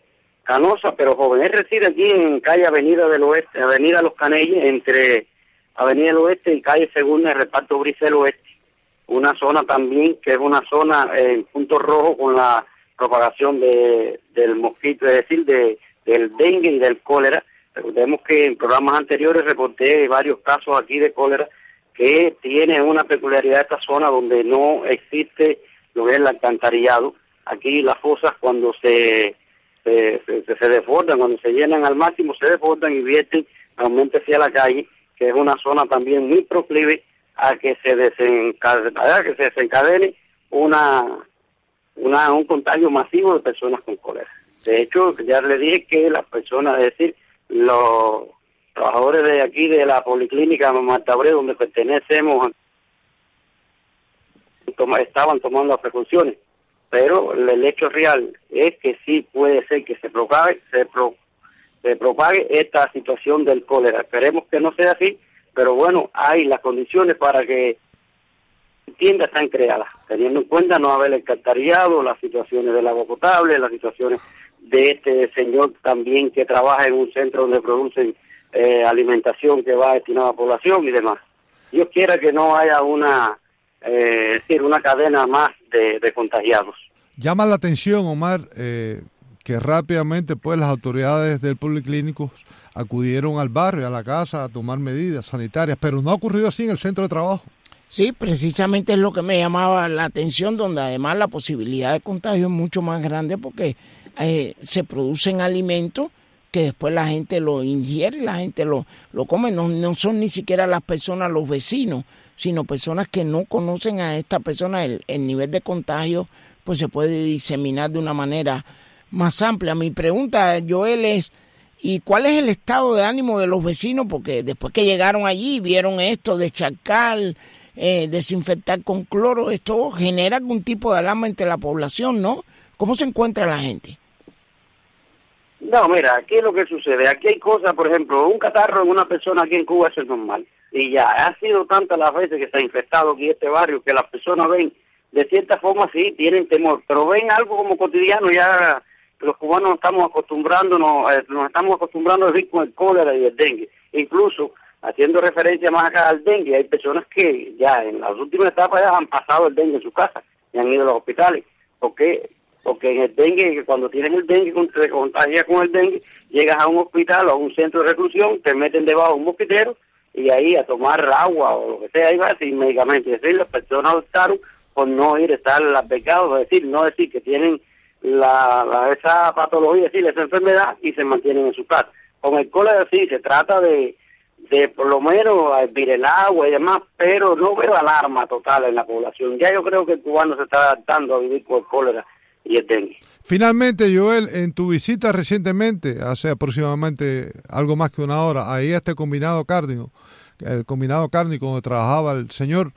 canosa pero joven. Él reside aquí en calle Avenida del Oeste, Avenida Los Canelles, entre Avenida del Oeste y calle Segunda, el reparto Bricel Oeste. Una zona también que es una zona en punto rojo con la propagación del mosquito, es decir, del dengue y del cólera. Recordemos que en programas anteriores reporté varios casos aquí de cólera, que tiene una peculiaridad esta zona donde no existe lo que es el alcantarillado. Aquí las fosas cuando se desbordan, cuando se llenan al máximo, se desbordan y vierten realmente hacia la calle, que es una zona también muy proclive a que se desencadene un contagio masivo de personas con cólera. De hecho, ya le dije que las personas, es decir, los trabajadores de aquí de la Policlínica Marta Abreu, donde pertenecemos, estaban tomando las precauciones, pero el hecho real es que sí puede ser que se propague esta situación del cólera. Esperemos que no sea así, pero bueno, hay las condiciones para que tiendas están creadas, teniendo en cuenta no haber alcantarillado, las situaciones del agua potable, las situaciones de este señor también que trabaja en un centro donde producen alimentación que va destinada a la población y demás. Dios quiera que no haya una cadena más de contagiados. Llama la atención, Omar, que rápidamente pues las autoridades del Policlínico acudieron al barrio, a la casa, a tomar medidas sanitarias, pero no ha ocurrido así en el centro de trabajo. Sí, precisamente es lo que me llamaba la atención, donde además la posibilidad de contagio es mucho más grande porque se producen alimentos que después la gente lo ingiere, la gente lo come. No son ni siquiera las personas, los vecinos, sino personas que no conocen a esta persona. El nivel de contagio pues se puede diseminar de una manera más amplia. Mi pregunta, Joel, es ¿y cuál es el estado de ánimo de los vecinos? Porque después que llegaron allí vieron esto de charcar, desinfectar con cloro, esto genera algún tipo de alarma entre la población, ¿no? ¿Cómo se encuentra la gente? No, mira, aquí es lo que sucede. Aquí hay cosas, por ejemplo, un catarro en una persona aquí en Cuba, eso es normal. Y ya ha sido tantas las veces que se ha infectado aquí este barrio que las personas ven, de cierta forma sí, tienen temor, pero ven algo como cotidiano. Ya los cubanos nos estamos acostumbrando a vivir con el cólera y el dengue. Incluso, haciendo referencia más acá al dengue, hay personas que ya en las últimas etapas ya han pasado el dengue en su casa y han ido a los hospitales. Porque en el dengue, cuando tienes el dengue, te contagias con el dengue, llegas a un hospital o a un centro de reclusión, te meten debajo de un mosquitero y ahí a tomar agua o lo que sea, ahí vas sin medicamentos. Es decir, las personas optaron por no ir a estar becados, es decir, no decir que tienen esa patología, es decir, esa enfermedad y se mantienen en su casa. Con el cólera sí, se trata de por lo menos hervir el agua y demás, pero no veo alarma total en la población. Ya yo creo que el cubano se está adaptando a vivir con el cólera y el dengue. Finalmente, Joel, en tu visita recientemente, hace aproximadamente algo más que una hora, ahí a este combinado cárnico, el combinado cárnico donde trabajaba el señor,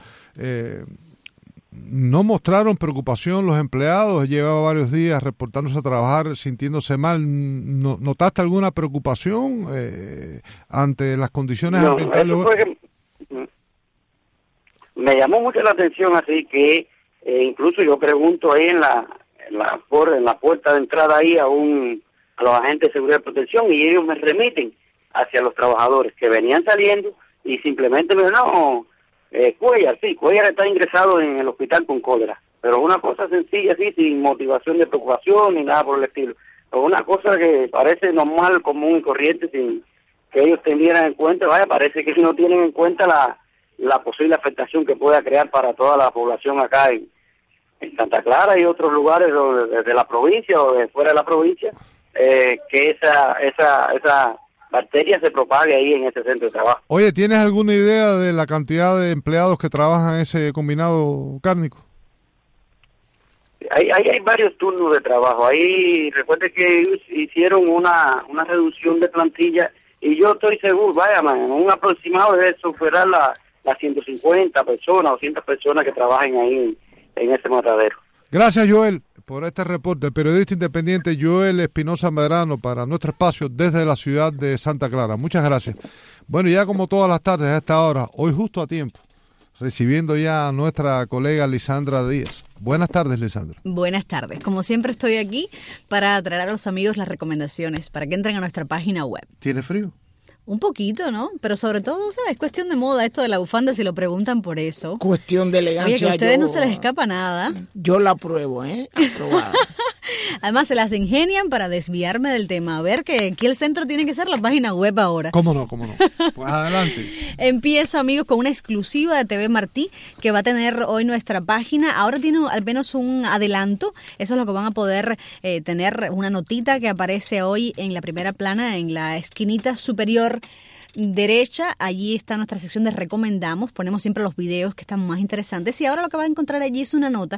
¿no mostraron preocupación los empleados? Llevaba varios días reportándose a trabajar sintiéndose mal. ¿Notaste alguna preocupación ante las condiciones ambientales? Me llamó mucho la atención, así que incluso yo pregunto ahí en la puerta de entrada ahí a los agentes de seguridad y protección, y ellos me remiten hacia los trabajadores que venían saliendo y simplemente me dijeron, no, Cuellar está ingresado en el hospital con cólera, pero una cosa sencilla así, sin motivación de preocupación ni nada por el estilo, pero una cosa que parece normal, común y corriente, sin que ellos tuvieran en cuenta. Parece que no tienen en cuenta la posible afectación que pueda crear para toda la población acá en Santa Clara y otros lugares de la provincia o de fuera de la provincia, que esa bacteria se propague ahí en ese centro de trabajo. Oye, ¿tienes alguna idea de la cantidad de empleados que trabajan en ese combinado cárnico? Hay varios turnos de trabajo. Ahí recuerde que ellos hicieron una reducción de plantilla y yo estoy seguro, un aproximado de superar las 150 personas o 200 personas que trabajen ahí en ese matadero. Gracias, Joel, por este reporte. El periodista independiente Joel Espinosa Medrano para nuestro espacio desde la ciudad de Santa Clara. Muchas gracias. Bueno, ya como todas las tardes a esta hora, hoy justo a tiempo, recibiendo ya a nuestra colega Lisandra Díaz. Buenas tardes, Lisandra. Buenas tardes. Como siempre estoy aquí para traer a los amigos las recomendaciones para que entren a nuestra página web. ¿Tiene frío? Un poquito, ¿no? Pero sobre todo, ¿sabes? Es cuestión de moda esto de la bufanda, si lo preguntan por eso. Cuestión de elegancia. Oye, que a ustedes no se les escapa nada. Yo la apruebo, aprobada. Además, se las ingenian para desviarme del tema. A ver, que aquí el centro tiene que ser la página web ahora. ¿Cómo no? Pues adelante. Empiezo, amigos, con una exclusiva de TV Martí que va a tener hoy nuestra página. Ahora tiene al menos un adelanto. Eso es lo que van a poder tener, una notita que aparece hoy en la primera plana, en la esquinita superior derecha. Allí está nuestra sección de recomendamos, ponemos siempre los videos que están más interesantes, y ahora lo que va a encontrar allí es una nota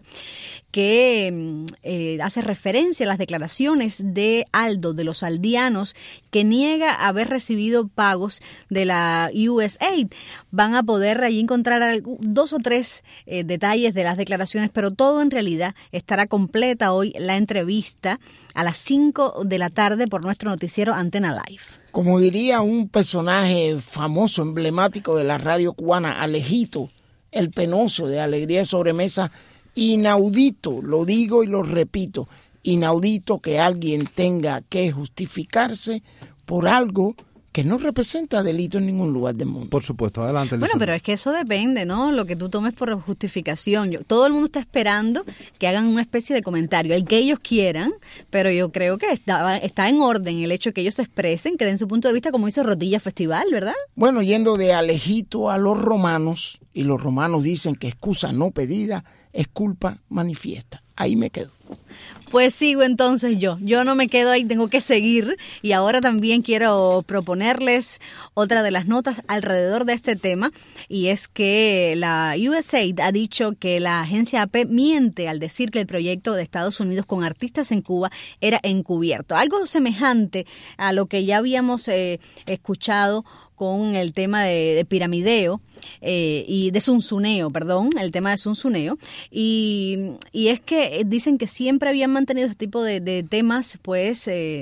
que hace referencia a las declaraciones de Aldo, de los aldianos, que niega haber recibido pagos de la USAID. Van a poder allí encontrar 2 o 3 detalles de las declaraciones, pero todo en realidad estará completa hoy la entrevista a las 5 de la tarde por nuestro noticiero Antena Live. Como diría un personaje famoso, emblemático de la radio cubana, Alejito, el penoso de Alegría de Sobremesa, inaudito, lo digo y lo repito, inaudito que alguien tenga que justificarse por algo que no representa delito en ningún lugar del mundo. Por supuesto, adelante. Bueno, pero es que eso depende, ¿no? Lo que tú tomes por justificación. Todo el mundo está esperando que hagan una especie de comentario, el que ellos quieran, pero yo creo que está en orden el hecho de que ellos se expresen, que den su punto de vista, como hizo Rotilla Festival, ¿verdad? Bueno, yendo de Alejito a los romanos, y los romanos dicen que excusa no pedida es culpa manifiesta. Ahí me quedo. Pues sigo entonces yo no me quedo ahí, tengo que seguir, y ahora también quiero proponerles otra de las notas alrededor de este tema, y es que la USAID ha dicho que la agencia AP miente al decir que el proyecto de Estados Unidos con artistas en Cuba era encubierto, algo semejante a lo que ya habíamos escuchado con el tema de piramideo y de zunzuneo, el tema de zunzuneo, y es que dicen que siempre habían mantenido este tipo de temas, pues,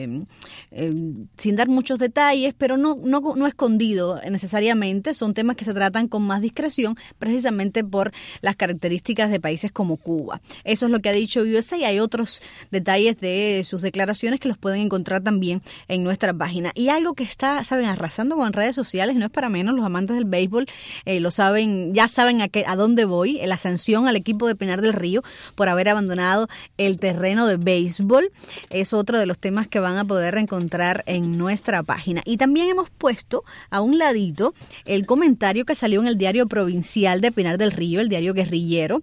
sin dar muchos detalles, pero no escondido necesariamente, son temas que se tratan con más discreción, precisamente por las características de países como Cuba. Eso es lo que ha dicho USA, y hay otros detalles de sus declaraciones que los pueden encontrar también en nuestra página. Y algo que está, saben, arrasando con redes sociales, no es para menos, los amantes del béisbol lo saben, ya saben a dónde voy, la sanción al equipo de Pinar del Río por haber abandonado el terreno de béisbol es otro de los temas que van a poder encontrar en nuestra página. Y también hemos puesto a un ladito el comentario que salió en el diario provincial de Pinar del Río, el diario guerrillero.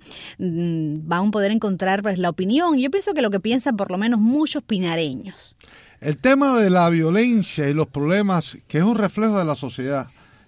Van a poder encontrar, pues, la opinión, yo pienso que lo que piensan por lo menos muchos pinareños. El tema de la violencia y los problemas, que es un reflejo de la sociedad,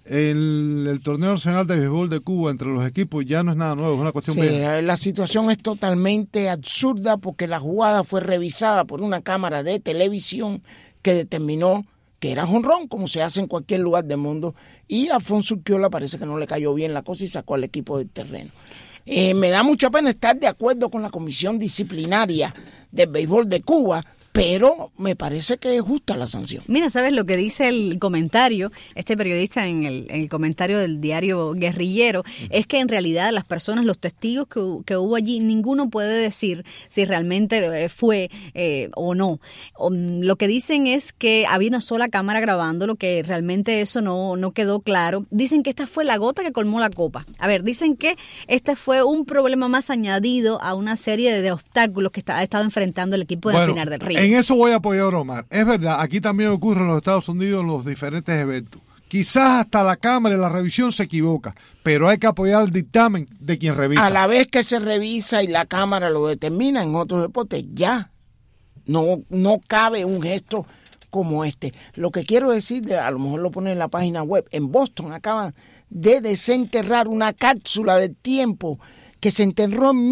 el torneo nacional de béisbol de Cuba entre los equipos ya no es nada nuevo, es una cuestión vieja. La situación es totalmente absurda porque la jugada fue revisada por una cámara de televisión que determinó que era jonrón, como se hace en cualquier lugar del mundo, y a Alfonso Urquiola parece que no le cayó bien la cosa y sacó al equipo del terreno. Me da mucha pena estar de acuerdo con la comisión disciplinaria del béisbol de Cuba, pero me parece que es justa la sanción. Mira, ¿sabes lo que dice el comentario? Este periodista en el comentario del diario guerrillero, es que en realidad las personas, los testigos que hubo allí, ninguno puede decir si realmente fue o no. Lo que dicen es que había una sola cámara grabando, lo que realmente eso no quedó claro. Dicen que esta fue la gota que colmó la copa. A ver, dicen que este fue un problema más añadido a una serie de obstáculos que ha estado enfrentando el equipo de Pinar del Río. En eso voy a apoyar a Omar. Es verdad, aquí también ocurre en los Estados Unidos en los diferentes eventos. Quizás hasta la cámara y la revisión se equivoca, pero hay que apoyar el dictamen de quien revisa. A la vez que se revisa y la cámara lo determina en otros deportes, ya no cabe un gesto como este. Lo que quiero decir, a lo mejor lo pone en la página web, en Boston acaban de desenterrar una cápsula del tiempo que se enterró en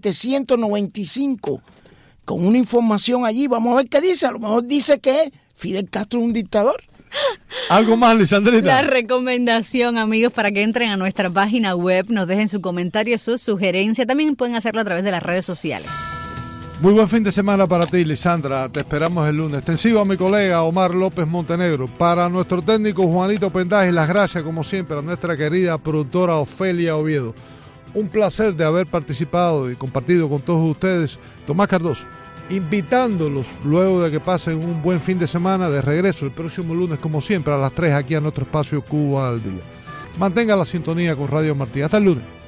1795, con una información allí. Vamos a ver qué dice. A lo mejor dice que Fidel Castro es un dictador. ¿Algo más, Lisandrita? La recomendación, amigos, para que entren a nuestra página web, nos dejen su comentario, su sugerencia. También pueden hacerlo a través de las redes sociales. Muy buen fin de semana para ti, Lisandra. Te esperamos el lunes. Extensivo a mi colega Omar López Montenegro. Para nuestro técnico Juanito Pendaje, las gracias, como siempre, a nuestra querida productora Ofelia Oviedo. Un placer de haber participado y compartido con todos ustedes. Tomás Cardoso, invitándolos luego de que pasen un buen fin de semana, de regreso el próximo lunes, como siempre, a las 3 aquí a nuestro espacio Cuba al Día. Mantenga la sintonía con Radio Martí. Hasta el lunes.